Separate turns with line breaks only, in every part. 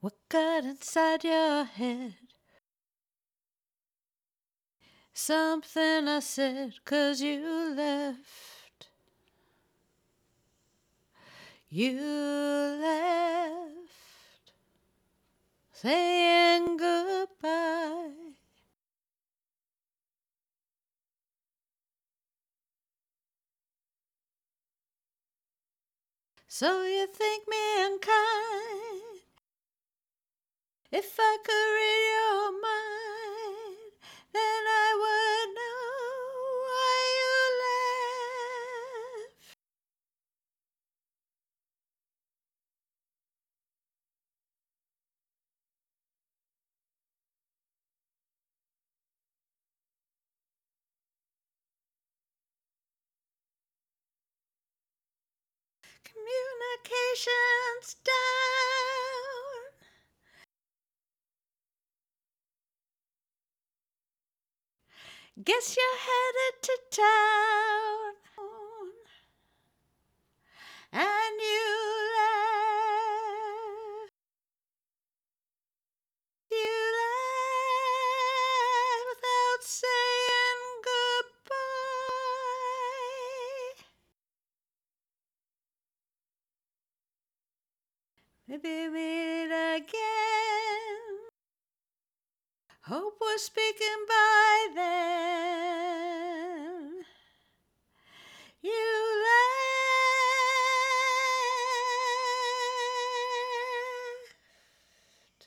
What got inside your head? Something I said 'cause you left. You left, saying goodbye. So you think me unkind? If I could read your mind, then I would know why you left. Communications down. Guess you're headed to town. And you left. You left without saying goodbye. Maybe meet again. Hope we're speaking by then. You left.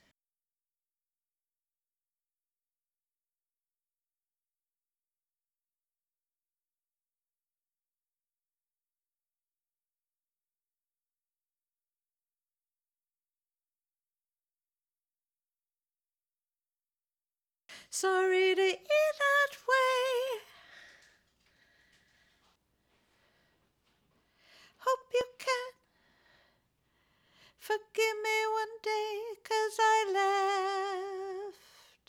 Sorry to eat that way. Hope you can forgive me one day 'cause I left.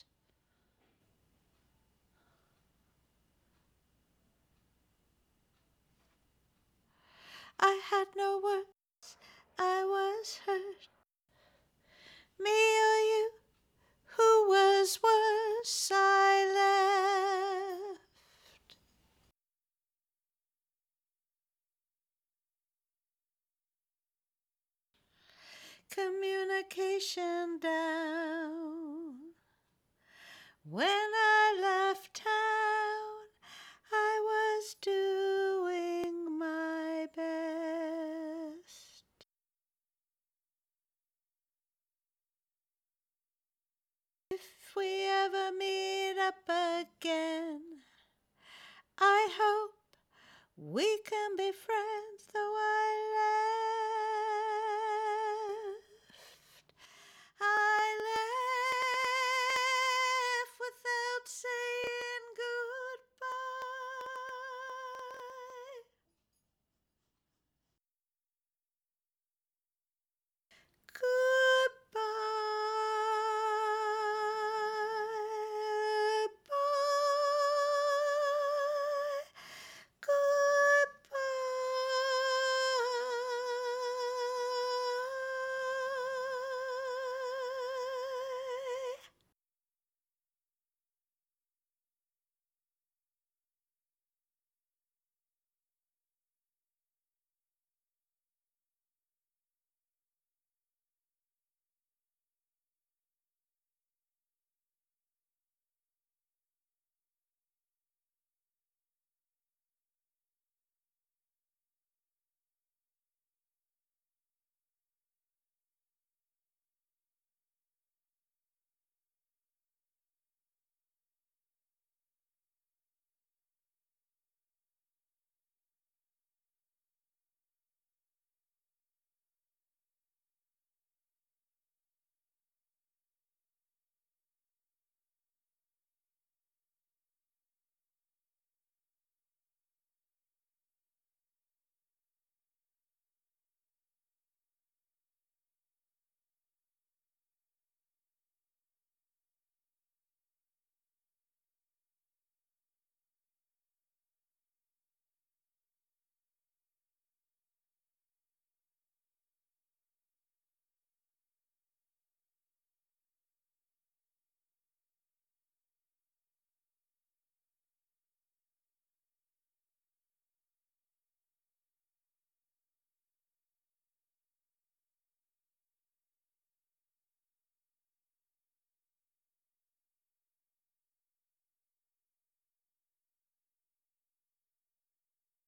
I had no words, I was hurt. Me or you, who was worse, I left. Communication down. When I left town, I was doing my best. If we ever meet up again, I hope we can